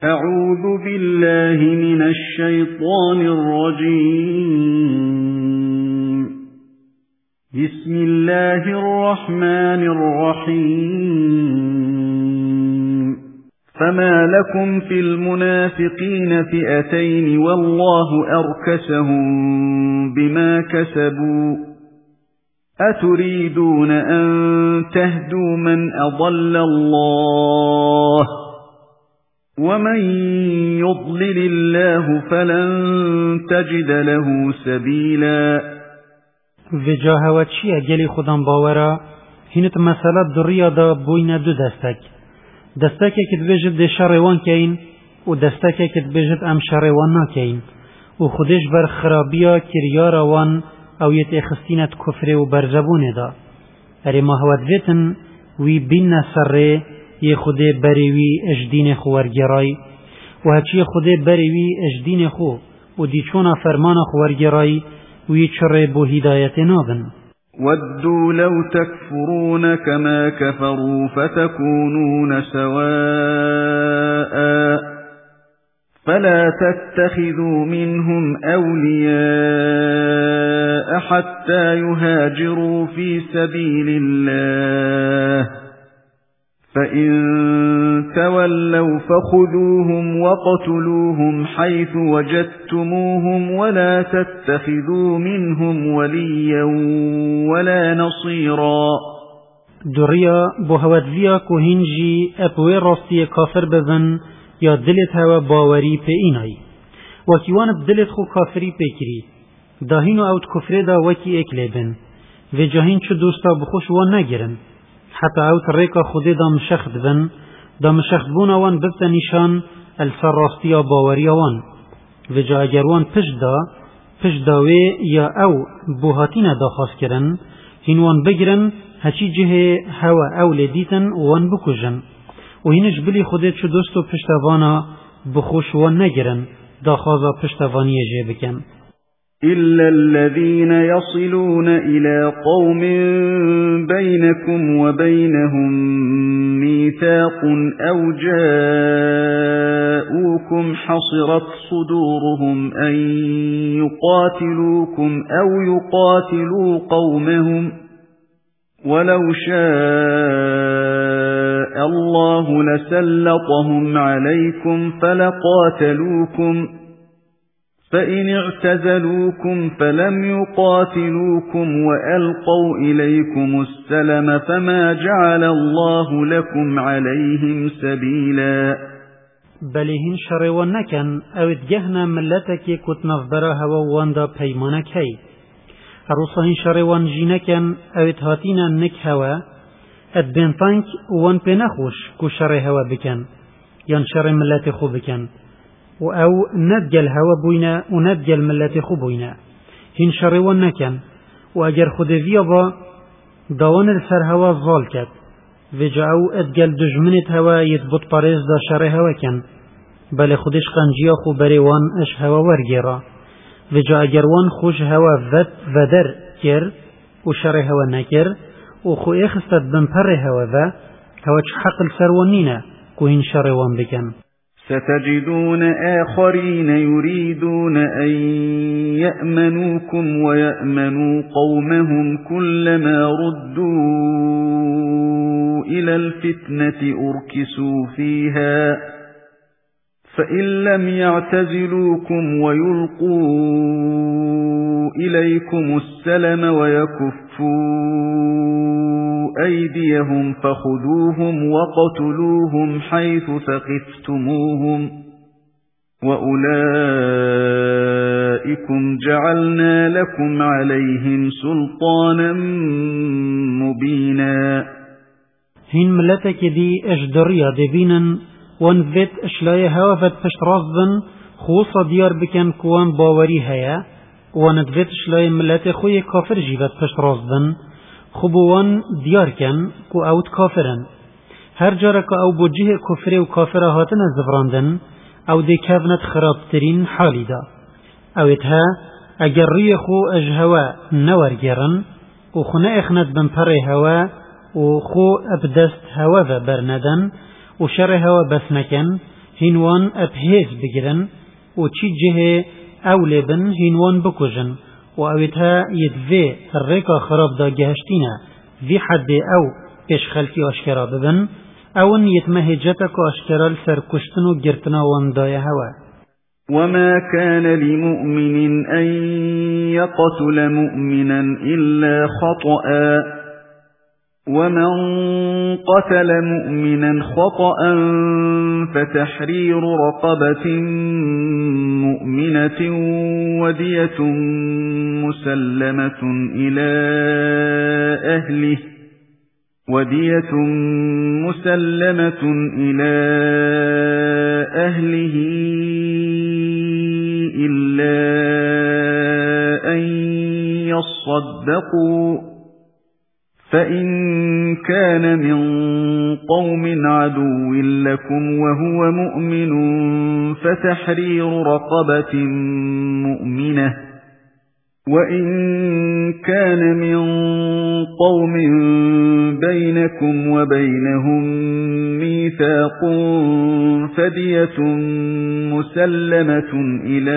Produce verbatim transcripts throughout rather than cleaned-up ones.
أعوذ بالله من الشيطان الرجيم. بسم الله الرحمن الرحيم. فما لكم في المنافقين فئتين والله أركسهم بما كسبوا أتريدون أن تهدوا من أضل الله ومن يضلل الله فلن تجد له سبيلا. وجاه وچی اگلی خودم باورا هینت مسئله دریا دا بوین دو دستک دستک که دبیجد ده شروان کین و دستک که دبیجد ام شروان نا کین و خودش بر خرابیا کریارا وان او یت اخستینت کفر و برزبونه دا اری مهوت ویتن وی بین سره یه خوده بریوی اجدین خو ورگرای و هچی خوده بریوی اجدین خو و دیچونا فرمان خو ورگرای وی چره بو هدایت نابن. ودوا لو تكفرون كما كفروا فتكونون سواء فلا تتخذوا منهم أولياء حتى يهاجروا في سبيل الله فإن تولوا فخذوهم وقتلوهم حيث وجدتموهم ولا تتخذوا منهم وليا ولا نصيرا. دريا بوهوت ويا كوهنجي أبوي راسي كافر بذن يا دلت هوا باوري پی اینای وكيوان بدلت خو كافري پيكري داهينو اوت كفر دا وكي اكلبن و جاهين چو دوستا بخوش وان نگرن حتى اوت ريكا خودي دا مشخد بن دا مشخد بون وان ببتا نشان السر راستيا باوري وان و جا اگر وان پش دا پش داوي يا او بوهاتين دا خاص کرن هنوان بگرن هچي جه هوا او لديتن وان بکجن و هینش بلی خودت چو دوستو پشتوانا بخوش وان نگرن دا خوازا پشتوانی جه بکن. إلا الذين يصلون إلى قوم بينكم وبينهم ميثاق أو جاءوكم حصرت صدورهم أن يقاتلوكم أو يقاتلوا قومهم ولو شاء الله لسلطهم عليكم فلقاتلوكم فإن اعتزلوكم فلم يقاتلوكم وألقوا إليكم السلم فما جعل الله لكم عليهم سبيلا. بلهن شروان نکن او اتگهنا ملتکی کتنف براها و واندا پیمانک هی اروصهن شروان جی نکن او اتهاتینا نک هوا ادبینتانک وان پی نخوش کو شر هوا بکن یان شر ملت خو بکن و او ندگل هوا بوینا و ندگل ملت خو بوینا هین شروان نکن و اگر خود ویا با داوان السر هوا ظال کد و جا او ادگل دجمنت هوا یتبط پارز دا شر هوا کن بل خودش قنجیا خو بریوان اش هوا ورگیرا و جا اگر وان خوش هوا ود ودر کر و شر هوا نکر و خو اخستد بمپر هوا و هوا چه حق السروانینا که این شر وان بکن. ستجدون آخرين يريدون أن يأمنوكم ويأمنوا قومهم كلما ردوا إلى الفتنة أركسوا فيها فإن لم يعتزلوكم ويلقوا إليكم السلم ويكفوا أيديهم فخذوهم وقتلوهم حيث ثقفتموهم وأولئكم جعلنا لكم عليهم سلطانا مبينا. هين ملتك دي اجدريا دبينا وان فيت اشلاي هوافت پشت رازدن خوصا ديار بكن كوان باوري هيا وان فيت اشلاي ملت خوي كافر جيبت پشت رازدن خبوان ديار كن كو اوت كافرن هر جارك او بوجه كفر و كافر هاتن زفراندن او دي كافنت خرابترين حالي دا اوتها اگر ريخو اجهوا نور گرن و خنا اخنت بمپر هوا و خو ابدست هوا و برندن و شر هوا بس نکن هینوان ابهیز بگیرن و چی جه اولی بن هینوان بکجن و اویتها یدوی ریکا خراب دا گهشتینه وی حد او پیش خلکی آشکرا ببن اون یتمهجتا که آشکرا لسر کشتن و گرتنا واندای هوا. وما كان لمؤمن أن يقتل مؤمنا إلا خطأ ومن قتل مؤمنا خطأ فتحرير رقبة مؤمنة ودية مسلمة إلى أهله ودية مسلمة إلى أهله إلا أن يصدقوا فإن كان من قوم عدو لكم وهو مؤمن فتحرير رقبة مؤمنة وإن كان من قوم بينكم وبينهم ميثاق فدية مسلمة إلى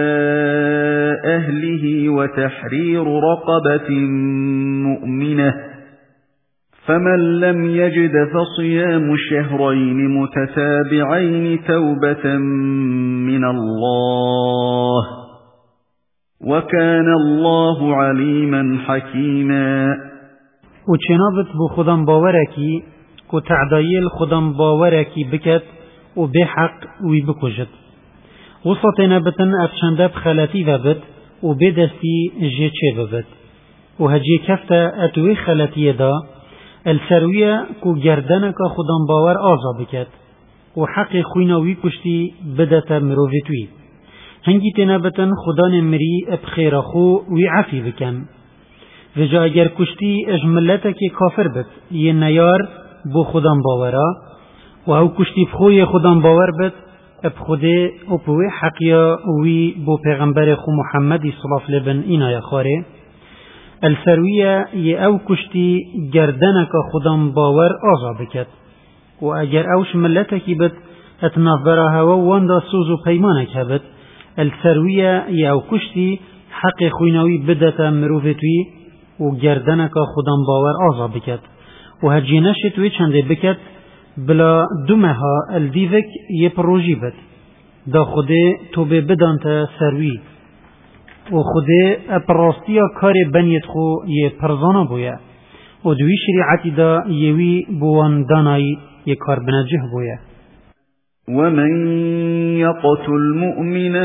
أهله وتحرير رقبة مؤمنة فمن لم يجد فصيام شهرين متتابعين توبة من الله وكان الله عليما حكيما. و چنابت بو خودم باورکی کو تعدایل خودم باورکی بکت و بحق وی بکجد وسطنا بتن افشنده بخلطی و بد و بدستی جیچه ببد و هجی کفتا اتوی خلطی دا السرویه کو گردنک خودم باور آزا بکت و حق خویناوی کشتی بدت مروفتوی هنگی تنابتن خدان مری بخیر خو وی عفی بکن و جا اگر کشتی اجملتا که کافر بد یه نیار بو خودم باورا و او کشتی بخوی خودم باور بد اب خوده او پوی حقیا وی بو پیغمبر خو محمدی صلاف لبن اینا یا خاره السرویه یه او کشتی گردنکا خودم باور آزا بکد و اگر اوش ملتا که بد اتنافبرا هوا واندا سوز و پیمانک هبد السرویه یه او کشتی حق خویناوی بدتا مروفتوی و گردنکا خودم باور آزا بکد و هجی نشتوی چنده بکد بلا دومها الدیوک یه پروژی بد دا خوده تو به بدانتا سروی و خوده اپراستیا کار بنیت خو یه پرزانا بویا و دوی شریعتی دا یوی بوان دانایی یه کار بنجه بویا. ومن يقتل مؤمنا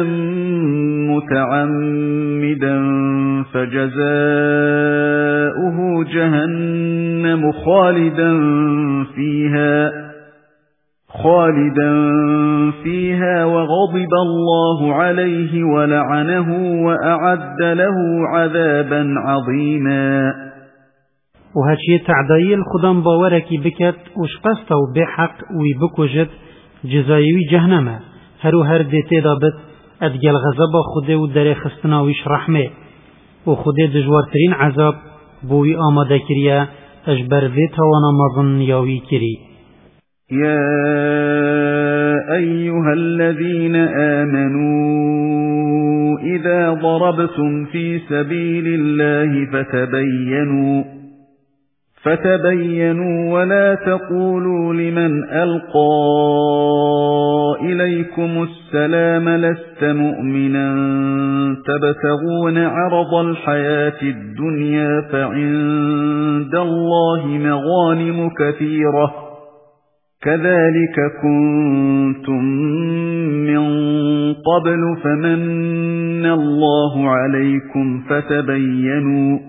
متعمدا فجزاؤه جهنم خالدا فيها خالدا فيها وغضب الله عليه ولعنه وأعد له عذابا عظيما. وهاتشي تعدايل خدام باوركي بكت وشقستو بحق ويبكوجت جزایوی جهنمه هرو هر دیتی دابت ادگل غضب خوده و در خستناویش رحمه و خوده دجوارترین عذاب بوی آماده کریه اجبر وی توانا مظن یاوی کری. یا ایها الذین آمنوا اذا ضربتم في سبيل الله فتبينوا فتبينوا ولا تقولوا لمن ألقى إليكم السلام لست مؤمنا تبتغون عرض الحياة الدنيا فعند الله مغانم كثيرة كذلك كنتم من قبل فمن الله عليكم فتبينوا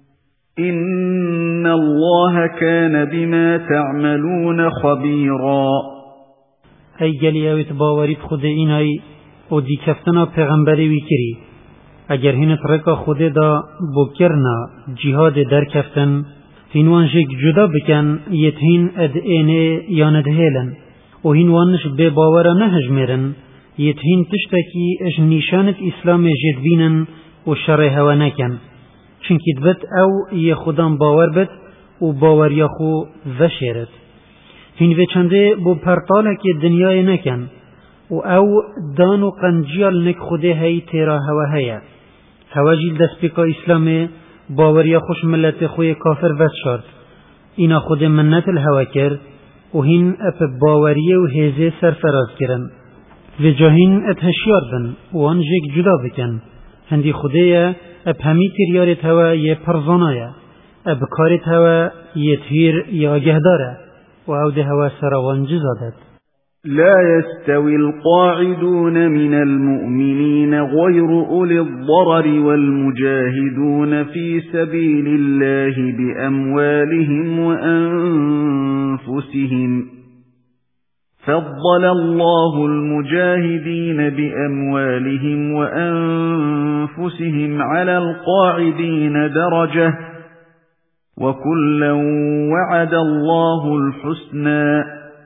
إن الله كان بما تعملون خبيرا. ای گلی اویت باورید خود اینای او دی کفتنا پیغمبری وی کری اگر هینت رکا خود دا بکرنا جهاد در کفتن هینوانشک جدا بکن یت هین اد اینه یا ندهیلن و هینوانش به باورا نهجمیرن یت هین تشتکی اش نیشانت اسلام جدبینن و شر هوا نکن چونکی دبت او یه خودم باور بد و باور یا خو وشیرد هین و چنده بو پرتاله که دنیای نکن و او دانو قنجیال نک خوده هی تیرا هوا هیا هوا جیل دست بکا اسلام باوریا خوش ملت خوی کافر وست شد اینا خود منت الهوا کرد و هین اپ باوریه و هیزه سرفراز کرن و جاهین ات هشیار بن و آن جک جدا بکن هندی خوده اپ همی تیریارت هوا یه پرزانایه اب کارت هوا یه تیر یا گهداره و او ده هوا سراوان جزادت. لا يستوي القاعدون من المؤمنين غير أولي الضرر والمجاهدون في سبيل الله بأموالهم وأنفسهم فضل الله المجاهدين بأموالهم وأنفسهم على القاعدين درجة وكلا وعد الله الحسنى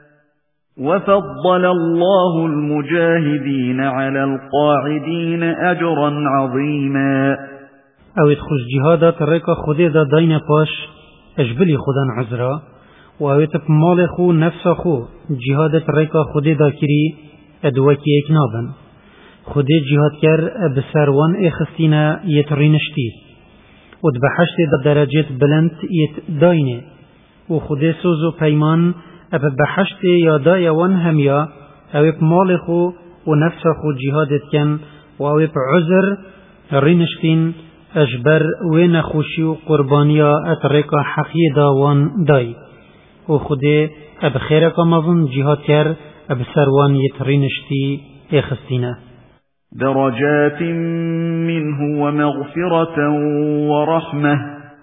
وفضل الله المجاهدين على القاعدين أجرا عظيما. او ادخش جهادات ريكا خده دا دين باش اجبلي خدان عزرا و او اتب مال خو نفس خو جهادات ريكا خده دا كري ادوكي اكنابن خده جهاد كر بسروان اخستينا يترينشتي و دبحشت دا درجات بلند يت داينه و خده سوزو پیمان اب بحشت یا دای وان هم یا او مال خو و نفس خو جهادت کن و او عذر رینشتین اجبر و نخوشی و قربانیا اترکا حقی داوان دای و خوده اب خیرکا مظن جهاد کر اب سروان یترینشتی اخستینه. درجات منه ومغفرة ورحمة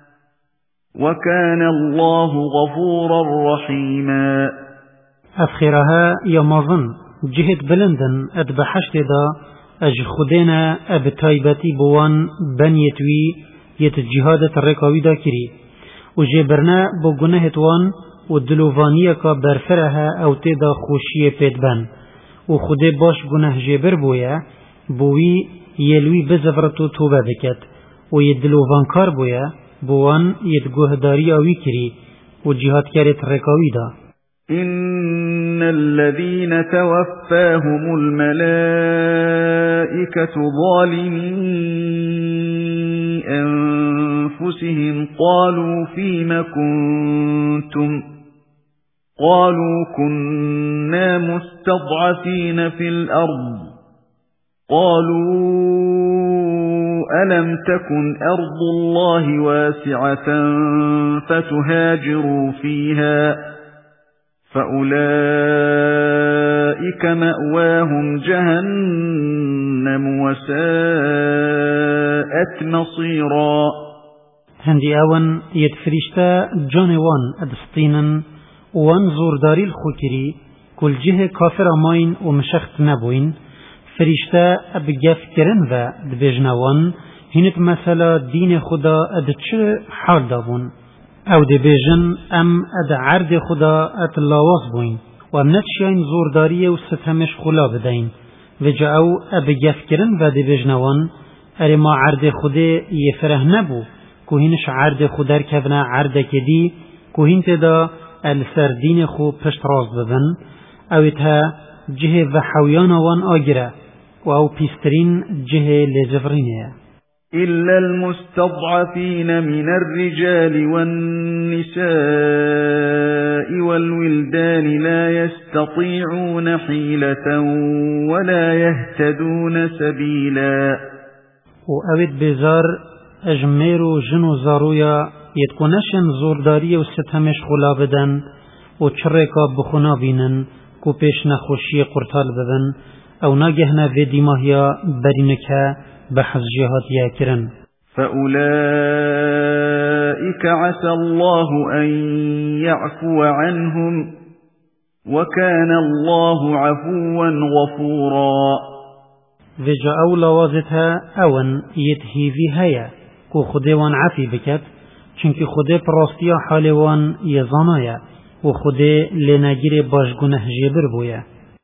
وكان الله غفورا رحيما. أفخرها يا مظن جهد بلندن أدبحشت دا أج خدنا أب تايبتي بوان بن يتوي يتجهادة الركاوي دا كري وجبرنا بو وان ودلوفانية كا برفرها أو تدا خوشية بيت بن وخده باش گناه جبر بويا بوي يلوي بزفرتو توبة بكت ويدلوفان كار بويا بوان يدگوه داري آوي كري وجهاد كارت ركاوي دا. إن الذين توفاهم الملائكة ظالمي أنفسهم قالوا فيما كنتم قالوا كنا مستضعفين في الأرض قالوا ألم تكن أرض الله واسعة فتهاجروا فيها فأولئك مأواهم جهنم وساءت مصيرا. هندي أون يتفرشتا جانوان أدستينا وانظر داري الخوكري كل جهة كافر ماين ومشخت نبوين فرشتا ابگف کرن و دبیجنوان هینت مثلا دین خدا اد چه حال دابون او دبیجن ام اد عرد خدا اد لاواز بوین و ام نتشین زورداری و ستمش خلا بدین و جا او ابگف کرن و دبیجنوان اری ما عرد خدا یفره نبو که هینش عرد خدا رکبنا عرد کدی که هینت دا السر دین خو پشت راز ببن او اتها جه و حویان وان آگره و او پیسترین جه لجفرینه. إلا المستضعفين من الرجال والنساء والولدان لا يستطيعون حيلة ولا يهتدون سبيلا. و اوید بزار اجمیر و جن و زارویا یتکنشن زورداری و ستمش خلا بدن و چرکا بخونا بینن کو پیش نخوشی قرطال ببن او ناگهنا في دماغيا برينكا بحث جهات ياكرن. فأولئك عسى الله أن يعفو عنهم وكان الله عفوا غفورا. وجا أولا وازتها أون يتهيفي هيا كو خديوان عفي بكت چونك خدي براستيا حالوان يزانايا و خدي لناجير باش گناه جبر بويا.